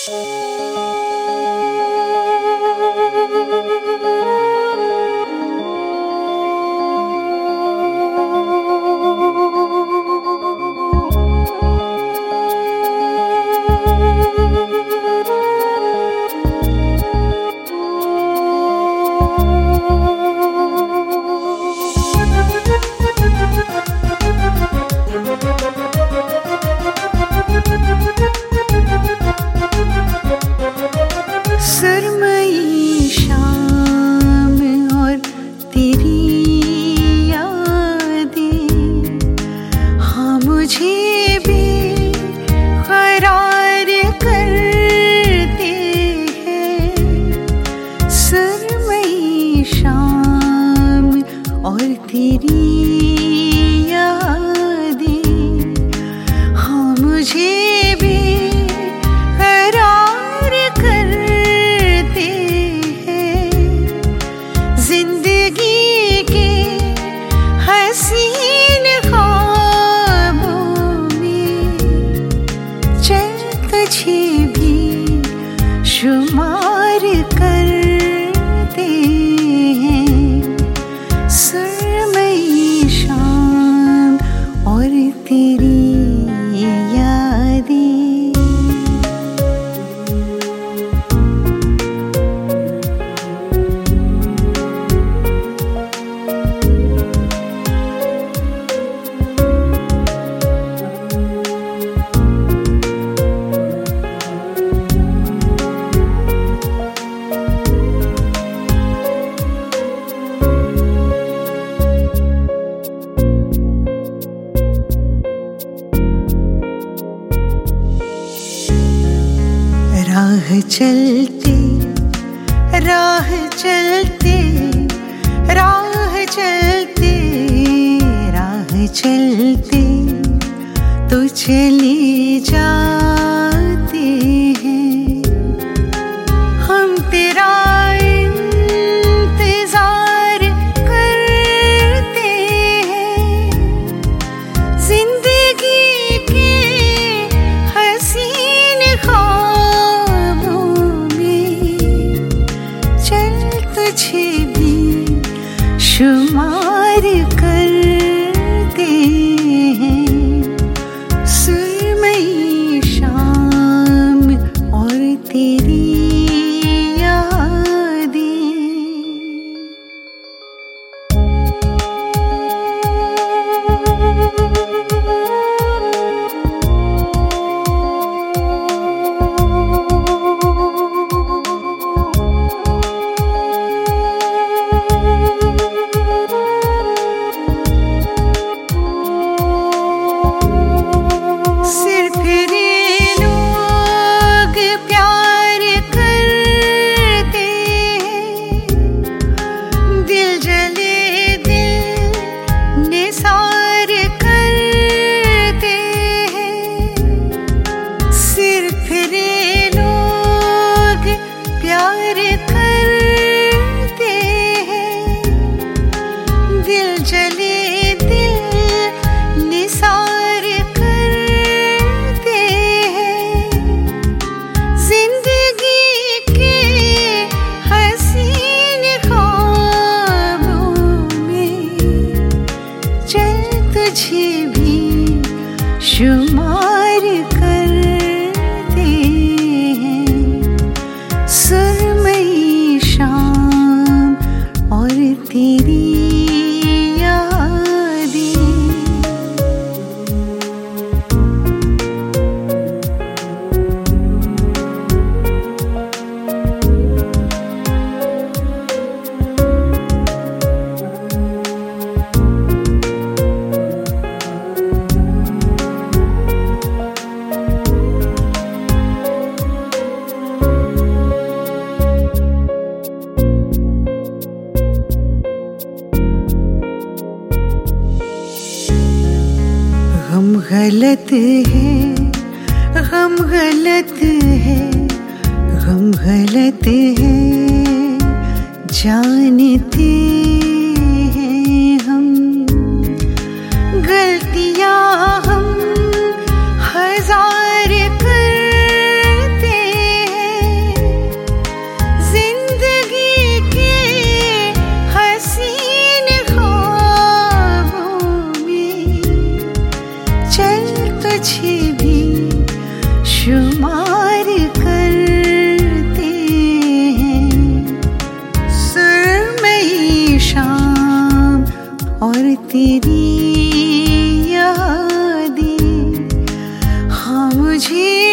सुरमई शाम और तेरी यादें, हाँ मुझे भी करार करते हैं। सुरमई शाम और तेरी यादें, हाँ मुझे भी शुमार करते हैं। सुरमई शाम और तेरी यादें। राह चलते राह चलते राह चलते राह चलते तो चले जाते हैं। हम तेरा इंतजार करते हैं। जिंदगी के हसीन तुझे भी शुमार करते हैं। सुरमई शाम और तेरी शुमार करते हैं। सुरमई शाम और तेरी गम गलत है, गम गलत है, गम गलत है, जानते हैं हम। गलतियां हम हजार करते मुझे